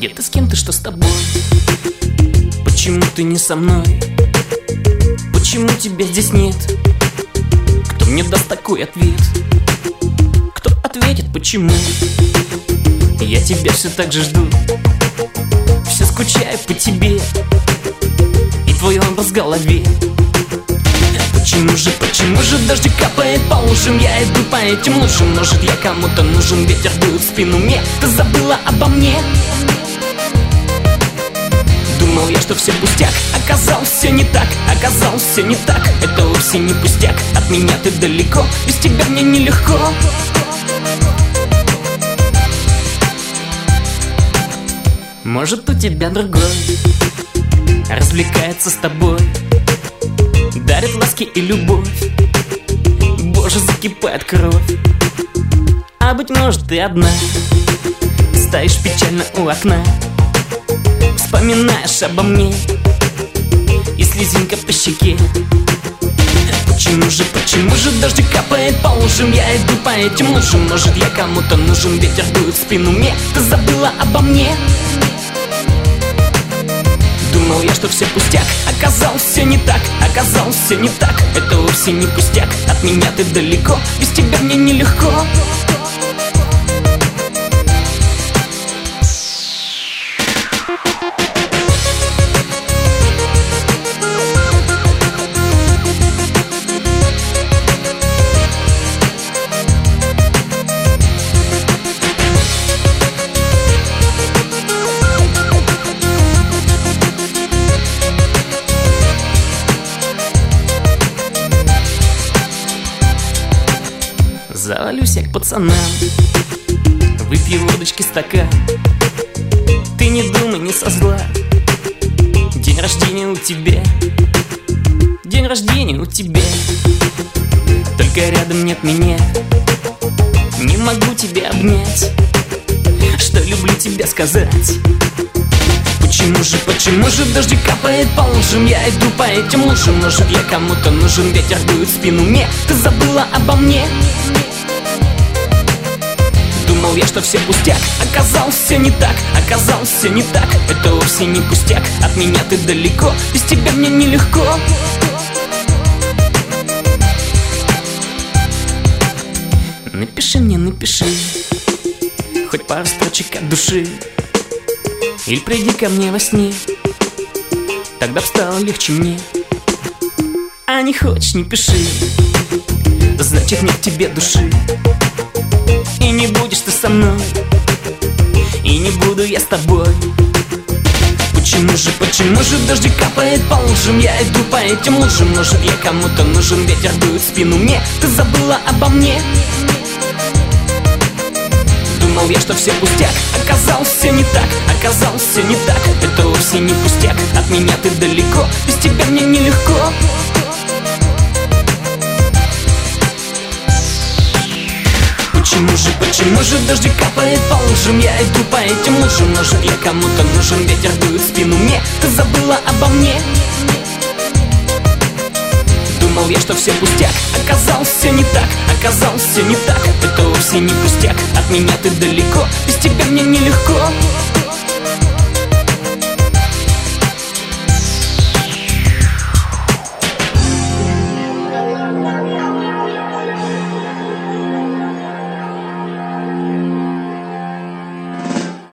Где ты, с кем ты, что с тобой? Почему ты не со мной? Почему тебя здесь нет? Кто мне даст такой ответ? Кто ответит, почему? Я тебя все так же жду, все скучаю по тебе и твой образ в голове. Почему же дождик капает по ушам? Я иду по этим лужам. Может, я кому-то нужен, ветер дует в спину мне. Ты забыла обо мне? Думал я, что все пустяк, оказалось все не так, оказалось все не так. Это вовсе не пустяк, от меня ты далеко, без тебя мне нелегко. Может, у тебя другой развлекается с тобой, дарит ласки и любовь. Боже, закипает кровь. А быть может, ты одна стоишь печально у окна, вспоминаешь обо мне и слезинка по щеке. Почему же дождик капает по лужам? Я иду по этим лужам. Может, я кому-то нужен, ветер дует в спину мне. Ты забыла обо мне? Думал я, что все пустяк, оказалось все не так, оказалось все не так. Это вовсе не пустяк, от меня ты далеко, без тебя мне нелегко. Завалюсь я к пацанам, выпью водочки стакан. Ты не думай, не со зла, день рождения у тебя, день рождения у тебя. Только рядом нет меня, не могу тебя обнять, что люблю тебя сказать. Почему же дождик капает по лужам? Я иду по этим лужам. Может, я кому-то нужен, ветер дует в спину мне. Ты забыла обо мне? Думал я, что все пустяк, оказалось все не так, оказалось все не так. Это вовсе не пустяк, от меня ты далеко, без тебя мне нелегко. Напиши мне, напиши хоть пару строчек от души, или приди ко мне во сне, тогда б стало легче мне. А не хочешь, не пиши, значит нет в тебе души. И не будешь ты со мной, и не буду я с тобой. Почему же дождик капает по лужам? Я иду по этим лужам. Может, я кому-то нужен, ветер дует в спину мне. Ты забыла обо мне? Думал я, что все пустяк, оказалось все не так, оказалось все не так. Это вовсе не пустяк, от меня ты далеко, без тебя мне нелегко. Почему же дождик капает по лужам? Я иду по этим лужам. Может, я кому-то нужен, ветер дует в спину мне. Ты забыла обо мне? Думал я, что все пустяк, оказалось все не так, оказалось все не так. Это вовсе не пустяк, от меня ты далеко, без тебя мне нелегко.